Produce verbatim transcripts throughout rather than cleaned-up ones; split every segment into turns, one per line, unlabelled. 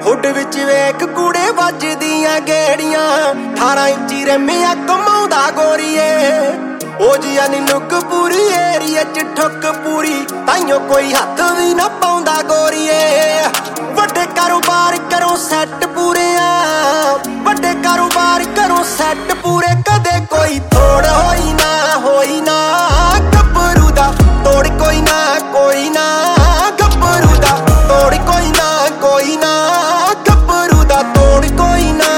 hood ਵਿੱਚ ਵੇਖ ਕੂੜੇ ਵੱਜਦੀਆਂ ਗੇੜੀਆਂ ਅਠਾਰਾਂ ਇੰਚੀ ਰਮਿਆ ਕਮਾਉਂਦਾ ਗੋਰੀਏ ਉਹ ਜੀਆ ਨੀ ਲੁੱਕ ਪੂਰੀ ਏਰੀਏ ਚ ਠੁੱਕ ਪੂਰੀ ਤਾਈਓ ਕੋਈ ਹੱਥ ਵੀ ਨਾ ਪਾਉਂਦਾ ਗੋਰੀਏ ਵੱਡੇ ਕਾਰੋਬਾਰ ਕਰੋ ਸੈੱਟ ਪੂਰੇ ਆ ਵੱਡੇ ਕਾਰੋਬਾਰ ਕਰੋ ਸੈੱਟ ਪੂਰੇ ਕਦੇ ਕੋਈ ਥੋੜ ਹੋਈ ਨਾ ਹੋਈ ਨਾ ਗੱਭਰੂ ਦਾ ਤੋੜ ਕੋਈ ਨਾ ਕੋਈ ਨਾ ਗੱਭਰੂ ਦਾ ਤੋੜ ਕੋਈ ਨਾ ਕੋਈ ਨਾ ਗੱਭਰੂ ਦਾ ਤੋੜ ਕੋਈ ਨਾ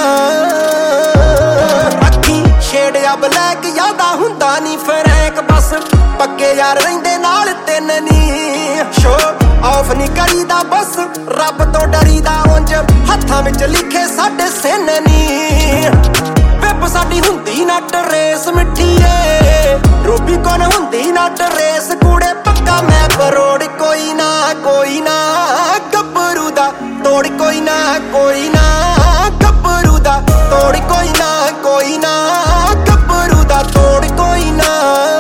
ਅੱਖੀ ਛੇੜਿਆ ਬਲੈਕ ਯਾਦਾ ਹੁੰਦਾ ਨੀ ਫਰੈਂਕ ਬਸ ਪੱਕੇ ਯਾਰ ਰਹਿੰਦੇ ਨਾਲ ਤਿੰਨ ਨੀ ਸ਼ੋ ਆਫ ਨੀ ਕਰੀਦਾ ਬਸ ਰੱਬ ਤੋਂ ਡਰੀਦਾ ਉਂਝ ਹੱਥਾਂ ਵਿੱਚ ਲਿਖੇ ਸਾਡੇ ਸਿਨ ਨੀ ਵੇਬ ਸਾਡੀ ਹੁੰਦੀ ਨਾ ਟਰੇਸ ਮਿੱਠੀਏ ਰੂਬੀ ਕੋਨ ਹੁੰਦੀ ਨਾ ਟਰੇਸ ਕੂੜੇ ਪੱਕਾ ਮੈਂ ਬਰੋੜ ਕੋਈ ਨਾ ਕੋਈ ਨਾ ਗੱਭਰੂ ਦਾ ਤੋੜ ਕੋਈ ਨਾ ਕੋਈ ਨਾ ਗੱਭਰੂ ਦਾ ਤੋੜ ਕੋਈ ਨਾ ਕੋਈ ਨਾ ਗੱਭਰੂ ਦਾ ਤੋੜ ਕੋਈ ਨਾ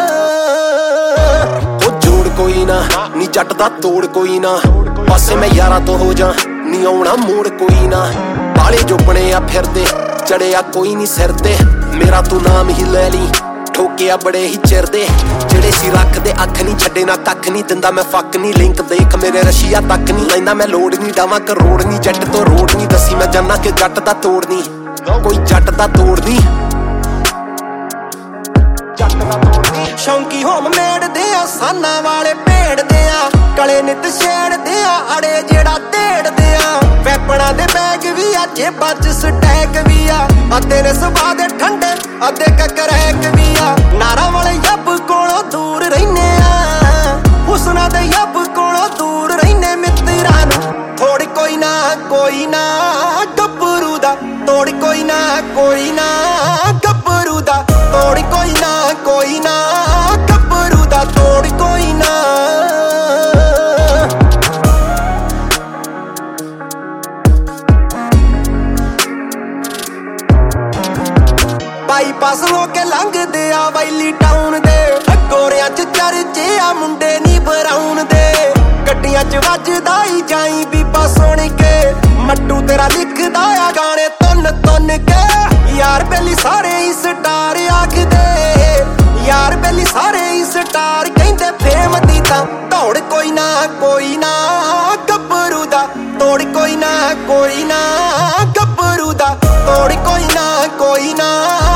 ਉਹ ਜੋੜ ਕੋਈ ਨਾ ਨੀ ਜੱਟ ਦਾ ਤੋੜ ਕੋਈ ਨਾ ਪਾਸੇ ਮੈਂ ਯਾਰਾਂ ਤੋਂ ਹੋ ਜਾ ਨੀ ਆਉਣਾ ਮੋੜ ਕੋਈ ਨਾ ਬਾਲੇ ਜੋਪਣੇ ਆ ਫਿਰਦੇ ਚੜਿਆ ਕੋਈ ਨੀ ਸਿਰ ਤੇ ਮੇਰਾ ਤੂੰ ਨਾਮ ਹੀ ਲੈ ਲਈ ਠੋਕਿਆ ਬੜੇ ਹੀ ਚਿਰਦੇ ਜਿਹੜੇ ਸੀ ਰੱਖਦੇ ਅੱਖ ਨਹੀਂ ਛੱਡੇ ਨਾ ਕੱਖ ਨਹੀਂ ਦਿੰਦਾ ਮੈਂ ਫੱਕ ਨਹੀਂ ਲਿੰਕ ਦੇਖ ਮੇਰੇ ਰਸ਼ੀਆ ਤੱਕ ਨਹੀਂ ਲੈਂਦਾ ਮੈਂ ਲੋੜ ਨਹੀਂ ਡਾਵਾਂ ਕਰੋੜ ਨਹੀਂ ਜੱਟ ਤੋਂ ਰੋੜ ਨਹੀਂ ਦੱਸੀ ਮੈਂ ਜਾਨਾ ਕਿ ਜੱਟ ਦਾ ਤੋੜ ਨਹੀਂ ਕੋਈ ਜੱਟ ਦਾ ਤੋੜ ਨਹੀਂ ਜੱਟ ਦਾ ਤੋੜ ਨਹੀਂ ਸ਼ੌਂਕੀ ਹੋਮ ਮੇੜਦੇ ਆ ਸਾਨਾ ਵਾਲੇ ਭੇੜਦੇ ਆ ਕਲੇ ਨਿਤ ਛੇੜਦੇ ਆ ਅੜੇ ਜਿਹੜਾ ਢੇੜਦੇ ਆ ਵੈਪਣਾ ਦੇ ਬੈਗ ਵੀ ਆ ਜੇਬਾਂ ਚ ਸਟੈਕ ਵੀ ਆ ਅੱਧੇ ਨੇ ਸੁਭਾ ਦੇ ਠੰਡੇ ਅੱਧੇ ਕਕਰੈਕ ਵੀ ਆ ਨਾਰਾਂ ਵਾਲੇ ਯੱਬ ਕੋਲੋਂ ਦੂਰ ਰਹਿਨੇ ਆ ਹੁਸਨਾ ਦੇ ਯੱਬ ਕੋਲੋਂ ਦੂਰ ਰਹਿਨੇ ਮਿੱਤਰਾਂ ਨੂੰ ਥੋੜ ਕੋਈ ਨਾ ਕੋਈ ਨਾ ਗੱਭਰੂ ਦਾ ਤੋੜ ਕੋਈ ਨਾ ਕੋਈ ਨਾ ਗੱਭਰੂ ਦਾ ਤੋੜ ਕੋਈ ਨਾ ਕੋਈ ਨਾ ਗੱਭਰੂ ਦਾ ਤੋੜ ਕੋਈ ਨਾ ਬਾਈਪਾਸ ਹੋ ਕੇ ਲੰਘਦੇ ਆ ਵੈਲੀ ਟਾਊਨ ਦੇ ਗੋਰਿਆਂ ਚ ਚਰਚੇ ਆ ਮੁੰਡੇ ਨੀ ਬਰਾਉਨ ਦੇ ਗੱਡੀਆਂ ਚ ਵੱਜਦਾ ਹੀ ਜਾਈ ਬੀਬਾ ਸੁਣ ਕੇ ਮੱਟੂ ਤੇਰਾ ਲਿਖਦਾ ਆ ਗਾਣੇ ਤੁੰਨ ਤੁੰਨ ਕੇ ਯਾਰ ਬੇਲੀ ਸਾਰੇ ਹੀ ਸਟਾਰ ਆਖਦੇ ਯਾਰ ਬੇਲੀ ਸਾਰੇ ਹੀ ਸਟਾਰ ਕਹਿੰਦੇ ਫੇਮ ਦੀ ਤਾਂ ਦੌੜ ਕੋਈ ਨਾ ਕੋਈ ਨਾ ਗੱਭਰੂ ਦਾ ਤੋੜ ਕੋਈ ਨਾ ਕੋਈ ਨਾ ਗੱਭਰੂ ਦਾ ਤੋੜ ਕੋਈ ਨਾ ਕੋਈ ਨਾ